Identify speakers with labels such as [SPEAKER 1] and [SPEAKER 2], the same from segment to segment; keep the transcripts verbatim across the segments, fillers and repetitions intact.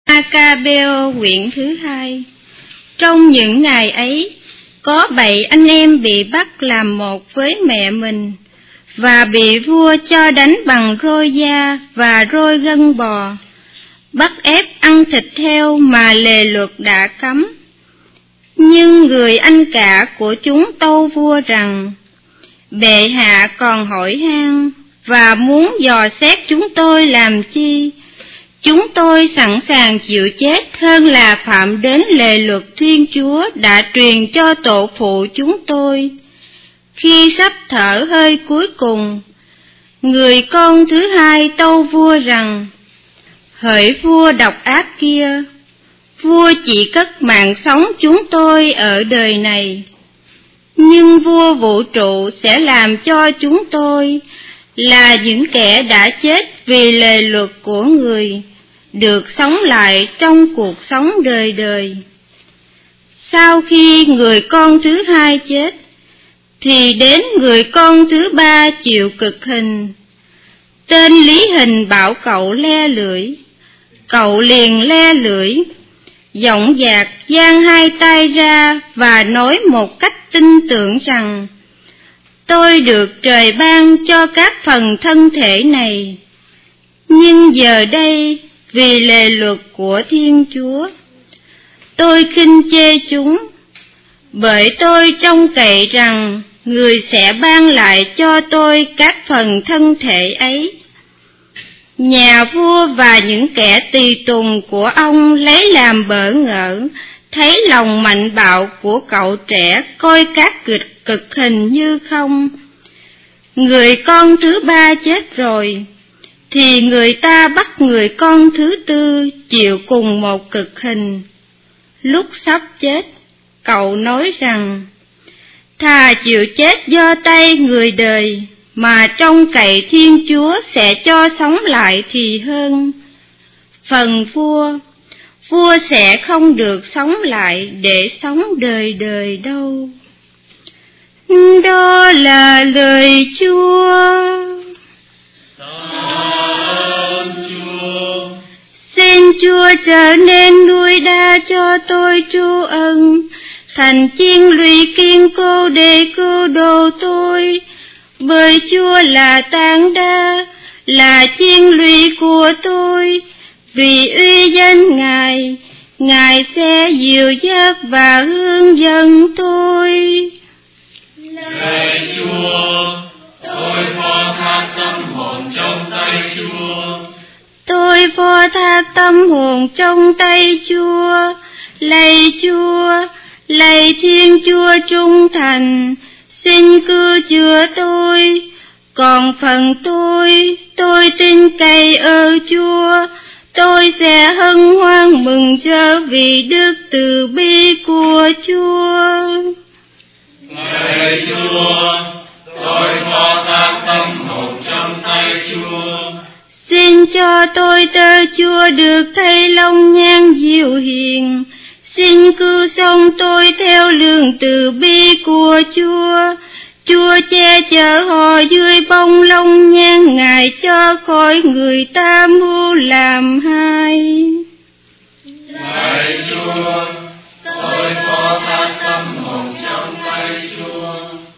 [SPEAKER 1] Maccabeos quyển thứ hai. Trong những ngày ấy, có bảy anh em bị bắt làm một với mẹ mình, và bị vua cho đánh bằng roi da và roi gân bò, bắt ép ăn thịt heo mà lề luật đã cấm. Nhưng người anh cả của chúng tâu vua rằng: bệ hạ còn hỏi han và muốn dò xét chúng tôi làm chi? Chúng tôi sẵn sàng chịu chết hơn là phạm đến lề luật Thiên Chúa đã truyền cho tổ phụ chúng tôi. Khi sắp thở hơi cuối cùng, người con thứ hai tâu vua rằng: hỡi vua độc ác kia, vua chỉ cất mạng sống chúng tôi ở đời này, nhưng vua vũ trụ sẽ làm cho chúng tôi, là những kẻ đã chết vì lề luật của người, được sống lại trong cuộc sống đời đời. Sau khi người con thứ hai chết, thì đến người con thứ ba chịu cực hình. Tên Lý Hình bảo cậu le lưỡi, cậu liền le lưỡi, dõng dạc giang hai tay ra và nói một cách tin tưởng rằng: tôi được trời ban cho các phần thân thể này, nhưng giờ đây vì lề luật của Thiên Chúa, tôi khinh chê chúng, bởi tôi trông cậy rằng người sẽ ban lại cho tôi các phần thân thể ấy. Nhà vua và những kẻ tùy tùng của ông lấy làm bỡ ngỡ, thấy lòng mạnh bạo của cậu trẻ coi các kịch cực hình như không. Người con thứ ba chết rồi, thì người ta bắt người con thứ tư chịu cùng một cực hình. Lúc sắp chết, cậu nói rằng: thà chịu chết do tay người đời, mà trông cậy Thiên Chúa sẽ cho sống lại thì hơn. Phần vua, vua sẽ không được sống lại để sống đời đời đâu. Đó là lời Chúa. Xin Chúa trở nên nuôi đa cho tôi trú ân, thành chiên lụy kiên cố để cứu độ tôi. Bởi Chúa là tảng đá, là chiên lụy của tôi. Vì uy danh Ngài, Ngài sẽ dìu dắt và hướng dẫn tôi.
[SPEAKER 2] Lạy Chúa, tôi phó thác tâm hồn trong tay Chúa.
[SPEAKER 1] Tôi phó thác tâm hồn trong tay Chúa. Lạy Chúa, lạy Thiên Chúa trung thành, xin cứu chữa tôi. Còn phần tôi, tôi tin cậy ở Chúa. Tôi sẽ hân hoan mừng rỡ vì đức từ bi của Chúa.
[SPEAKER 2] Lạy Chúa, tôi phó thác tâm hồn trong tay Chúa.
[SPEAKER 1] Xin cho tôi tớ Chúa được thấy long nhan dịu hiền. Xin cứu sống tôi theo lương từ bi của Chúa. Chúa che chở họ dưới bông long nhan Ngài, cho khỏi người ta mưu làm hai.
[SPEAKER 2] Lạy Chúa, tôi phó thác tâm hồn trong tay Chúa.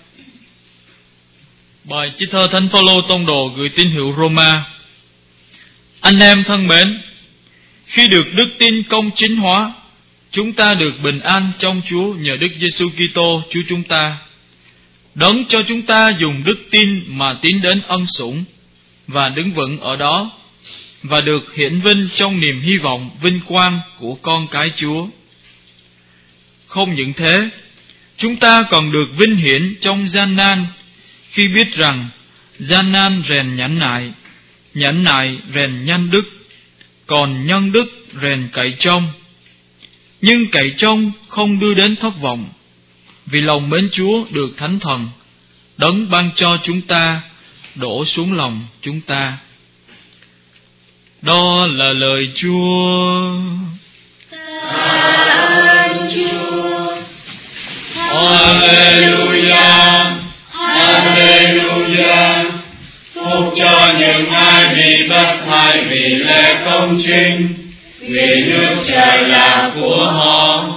[SPEAKER 3] Bài trích thơ Thánh Phaolô tông đồ gửi tín hữu Roma. Anh em thân mến, khi được đức tin công chính hóa, chúng ta được bình an trong Chúa nhờ Đức Giêsu Kitô Chúa chúng ta. Đấng cho chúng ta dùng đức tin mà tiến đến ân sủng và đứng vững ở đó, và được hiển vinh trong niềm hy vọng vinh quang của con cái Chúa. Không những thế, chúng ta còn được vinh hiển trong gian nan, khi biết rằng gian nan rèn nhẫn nại, nhẫn nại rèn nhân đức, còn nhân đức rèn cậy trông. Nhưng cậy trông không đưa đến thất vọng, vì lòng mến Chúa được Thánh Thần Đấng ban cho chúng ta đổ xuống lòng chúng ta. Đó là lời Chúa.
[SPEAKER 2] Cảm ơn Chúa. Hallelujah, Hallelujah. Phúc cho những ai bị bắt hại vì lẽ công chính, vì Đức Cha là của họ.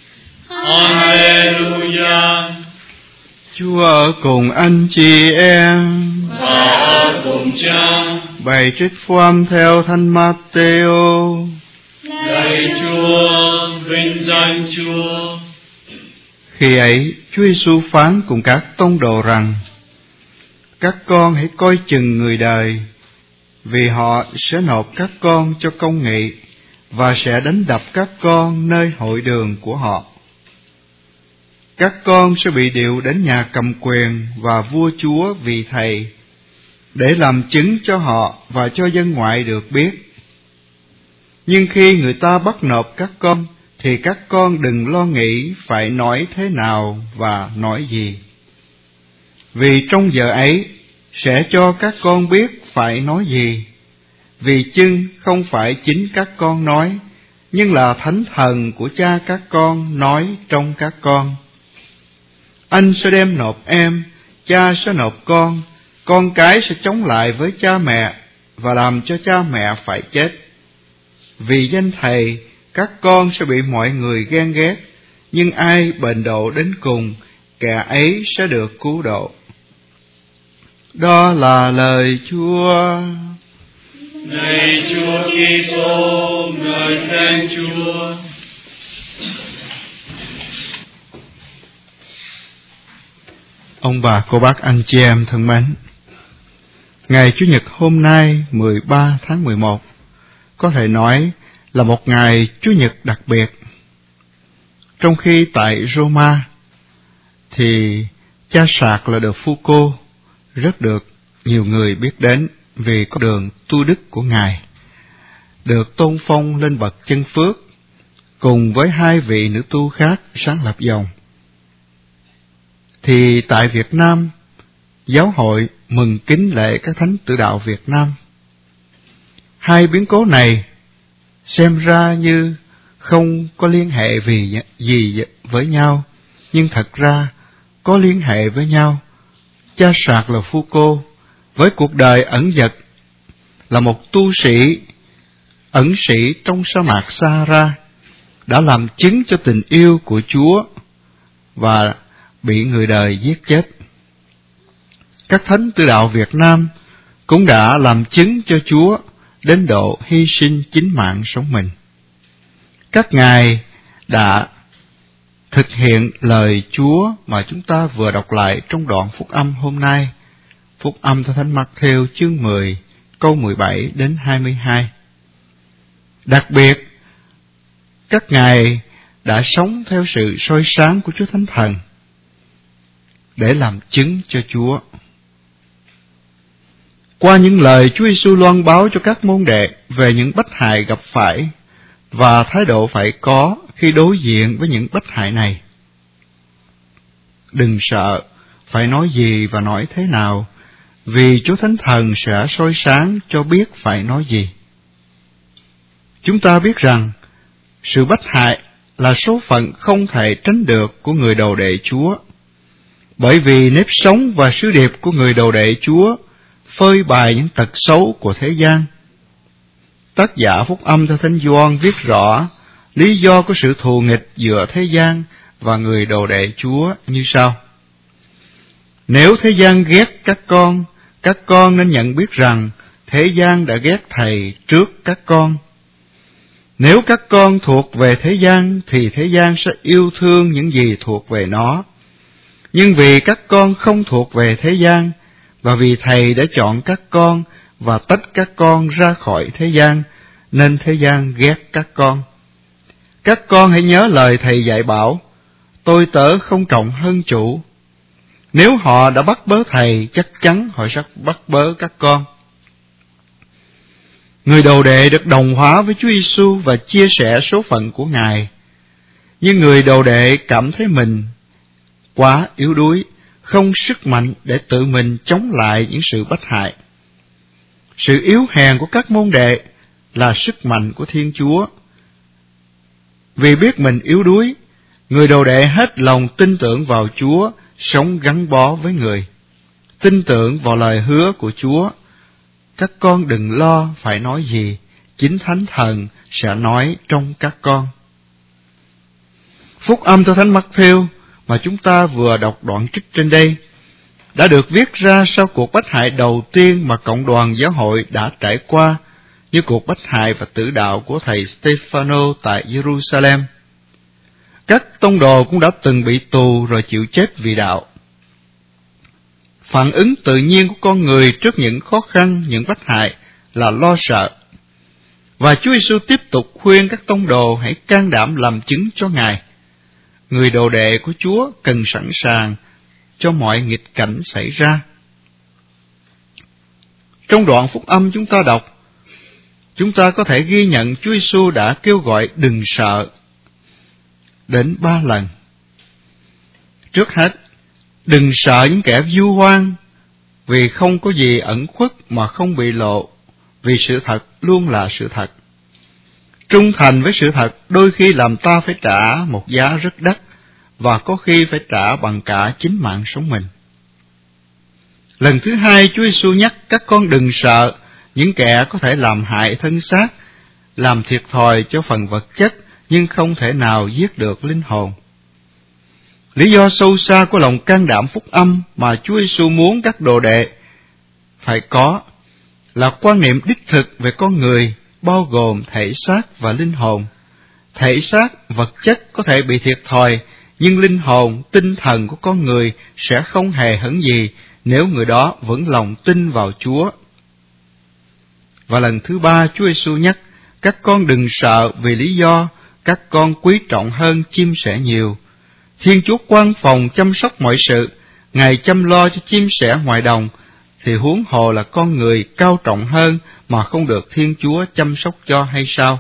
[SPEAKER 2] Alleluia.
[SPEAKER 4] Chúa ở cùng anh chị em.
[SPEAKER 2] Và ở cùng Cha.
[SPEAKER 4] Bài trích phúc âm theo Thánh Matthew.
[SPEAKER 2] Lạy Chúa, vinh danh Chúa.
[SPEAKER 4] Khi ấy, Chúa Giêsu phán cùng các tông đồ rằng: các con hãy coi chừng người đời, vì họ sẽ nộp các con cho công nghị và sẽ đánh đập các con nơi hội đường của họ. Các con sẽ bị điệu đến nhà cầm quyền và vua chúa vì thầy, để làm chứng cho họ và cho dân ngoại được biết. Nhưng khi người ta bắt nộp các con, thì các con đừng lo nghĩ phải nói thế nào và nói gì. Vì trong giờ ấy sẽ cho các con biết phải nói gì, vì chưng không phải chính các con nói, nhưng là Thánh Thần của Cha các con nói trong các con. Anh sẽ đem nộp em, cha sẽ nộp con, con cái sẽ chống lại với cha mẹ và làm cho cha mẹ phải chết. Vì danh Thầy, các con sẽ bị mọi người ghen ghét, nhưng ai bền độ đến cùng, kẻ ấy sẽ được cứu độ. Đó là lời Chúa.
[SPEAKER 2] Này Chúa Kitô, ngợi khen Chúa.
[SPEAKER 4] Ông bà, cô bác, anh chị em thân mến, ngày Chủ nhật hôm nay mười ba tháng mười một có thể nói là một ngày Chủ nhật đặc biệt. Trong khi tại Roma thì cha Sạc là được Foucault rất được nhiều người biết đến vì con đường tu đức của Ngài, được tôn phong lên bậc chân phước cùng với hai vị nữ tu khác sáng lập dòng. Thì tại Việt Nam, giáo hội mừng kính lễ các thánh tử đạo Việt Nam. Hai biến cố này xem ra như không có liên hệ vì gì với nhau, nhưng thật ra có liên hệ với nhau. Cha Sạc là Foucault, với cuộc đời ẩn dật, là một tu sĩ, ẩn sĩ trong sa mạc Sahara, đã làm chứng cho tình yêu của Chúa và bị người đời giết chết. Các thánh tử đạo Việt Nam cũng đã làm chứng cho Chúa đến độ hy sinh chính mạng sống mình. Các ngài đã thực hiện lời Chúa mà chúng ta vừa đọc lại trong đoạn phúc âm hôm nay, phúc âm theo Thánh Matthew chương mười, câu mười bảy đến hai mươi hai. Đặc biệt, các ngài đã sống theo sự soi sáng của Chúa Thánh Thần để làm chứng cho Chúa. Qua những lời Chúa Giêsu loan báo cho các môn đệ về những bất hại gặp phải và thái độ phải có khi đối diện với những bất hại này. Đừng sợ phải nói gì và nói thế nào, vì Chúa Thánh Thần sẽ soi sáng cho biết phải nói gì. Chúng ta biết rằng sự bất hại là số phận không thể tránh được của người đầu đệ Chúa, bởi vì nếp sống và sứ điệp của người đầu đệ Chúa phơi bày những tật xấu của thế gian. Tác giả phúc âm theo Thánh Gioan viết rõ lý do của sự thù nghịch giữa thế gian và người đầu đệ Chúa như sau: nếu thế gian ghét các con, các con nên nhận biết rằng thế gian đã ghét Thầy trước các con. Nếu các con thuộc về thế gian, thì thế gian sẽ yêu thương những gì thuộc về nó. Nhưng vì các con không thuộc về thế gian, và vì Thầy đã chọn các con và tách các con ra khỏi thế gian, nên thế gian ghét các con. Các con hãy nhớ lời Thầy dạy bảo: tôi tớ không trọng hơn chủ. Nếu họ đã bắt bớ Thầy, chắc chắn họ sẽ bắt bớ các con. Người đầu đệ được đồng hóa với Chúa Giêsu và chia sẻ số phận của Ngài. Nhưng người đầu đệ cảm thấy mình quá yếu đuối, không sức mạnh để tự mình chống lại những sự bất hại. Sự yếu hèn của các môn đệ là sức mạnh của Thiên Chúa. Vì biết mình yếu đuối, người đầu đệ hết lòng tin tưởng vào Chúa, sống gắn bó với người, tin tưởng vào lời hứa của Chúa: các con đừng lo phải nói gì, chính Thánh Thần sẽ nói trong các con. Phúc âm theo Thánh Mắc-thêu mà chúng ta vừa đọc đoạn trích trên đây đã được viết ra sau cuộc bách hại đầu tiên mà cộng đoàn giáo hội đã trải qua, như cuộc bách hại và tử đạo của thầy Stefano tại Jerusalem. Các tông đồ cũng đã từng bị tù rồi chịu chết vì đạo. Phản ứng tự nhiên của con người trước những khó khăn, những bách hại là lo sợ. Và Chúa Giêsu tiếp tục khuyên các tông đồ hãy can đảm làm chứng cho Ngài. Người đồ đệ của Chúa cần sẵn sàng cho mọi nghịch cảnh xảy ra. Trong đoạn phúc âm chúng ta đọc, chúng ta có thể ghi nhận Chúa Giêsu đã kêu gọi đừng sợ đến ba lần. Trước hết, đừng sợ những kẻ vu oan, vì không có gì ẩn khuất mà không bị lộ, vì sự thật luôn là sự thật. Trung thành với sự thật đôi khi làm ta phải trả một giá rất đắt, và có khi phải trả bằng cả chính mạng sống mình. Lần thứ hai, Chúa Giêsu nhắc các con đừng sợ những kẻ có thể làm hại thân xác, làm thiệt thòi cho phần vật chất, nhưng không thể nào giết được linh hồn. Lý do sâu xa của lòng can đảm phúc âm mà Chúa Giêsu muốn các đồ đệ phải có là quan niệm đích thực về con người, bao gồm thể xác và linh hồn. Thể xác, vật chất có thể bị thiệt thòi, nhưng linh hồn, tinh thần của con người sẽ không hề hấn gì nếu người đó vẫn lòng tin vào Chúa. Và lần thứ ba, Chúa Giêsu nhắc các con đừng sợ vì lý do các con quý trọng hơn chim sẻ nhiều. Thiên Chúa quan phòng chăm sóc mọi sự, Ngài chăm lo cho chim sẻ ngoài đồng, thì huống hồ là con người cao trọng hơn mà không được Thiên Chúa chăm sóc cho hay sao?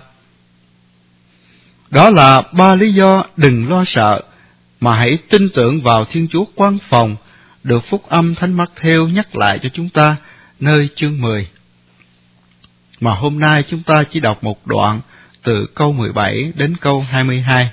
[SPEAKER 4] Đó là ba lý do đừng lo sợ, mà hãy tin tưởng vào Thiên Chúa quan phòng, được phúc âm Thánh Mắc-thêu nhắc lại cho chúng ta nơi chương mười. Mà hôm nay chúng ta chỉ đọc một đoạn từ câu mười bảy đến câu hai mươi hai.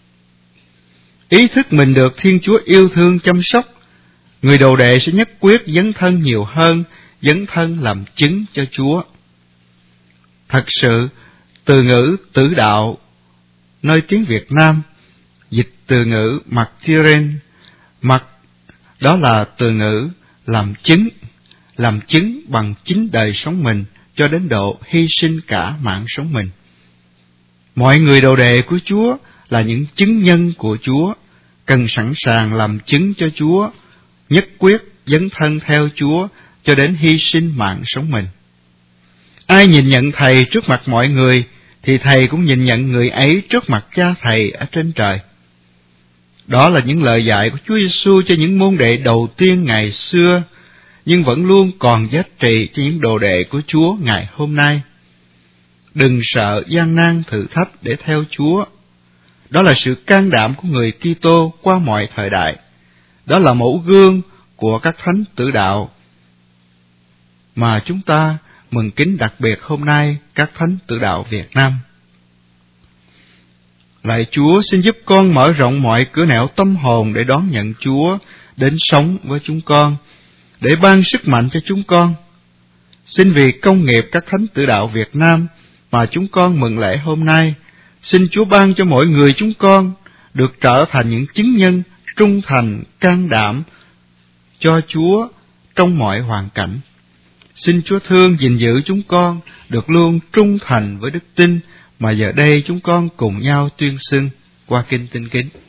[SPEAKER 4] Ý thức mình được Thiên Chúa yêu thương chăm sóc, người đồ đệ sẽ nhất quyết dấn thân nhiều hơn, dấn thân làm chứng cho Chúa. Thật sự, từ ngữ tử đạo nơi tiếng Việt Nam dịch từ ngữ martyren, mặt đó là từ ngữ làm chứng, làm chứng bằng chính đời sống mình cho đến độ hy sinh cả mạng sống mình. Mọi người đồ đệ của Chúa là những chứng nhân của Chúa, cần sẵn sàng làm chứng cho Chúa, nhất quyết dấn thân theo Chúa cho đến hy sinh mạng sống mình. Ai nhìn nhận Thầy trước mặt mọi người, thì Thầy cũng nhìn nhận người ấy trước mặt Cha Thầy ở trên trời. Đó là những lời dạy của Chúa Giêsu cho những môn đệ đầu tiên ngày xưa, nhưng vẫn luôn còn giá trị cho những đồ đệ của Chúa ngày hôm nay. Đừng sợ gian nan thử thách để theo Chúa. Đó là sự can đảm của người Kitô qua mọi thời đại. Đó là mẫu gương của các thánh tử đạo mà chúng ta mừng kính đặc biệt hôm nay, các thánh tử đạo Việt Nam. Lạy Chúa, xin giúp con mở rộng mọi cửa nẻo tâm hồn để đón nhận Chúa đến sống với chúng con, để ban sức mạnh cho chúng con. Xin vì công nghiệp các thánh tử đạo Việt Nam mà chúng con mừng lễ hôm nay, xin Chúa ban cho mỗi người chúng con được trở thành những chứng nhân trung thành, can đảm cho Chúa trong mọi hoàn cảnh. Xin Chúa thương gìn giữ chúng con được luôn trung thành với đức tin mà giờ đây chúng con cùng nhau tuyên xưng qua kinh Tinh Kính.